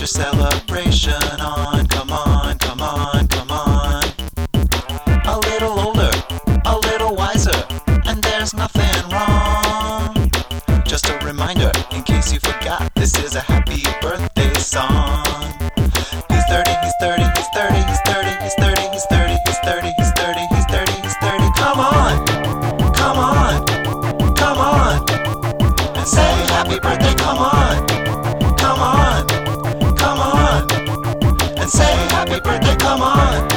celebration on. Come on, come on, come on. A little older, a little wiser, and there's nothing wrong. Just a reminder, in case you forgot, this is a happy birthday song. He's 30, he's 30, he's 30, he's 30, he's 30, he's 30, he's 30, he's 30, he's 30, he's 30. Come on, come on, come on, and say happy birthday, come on, come on, come on, and say happy birthday, come on.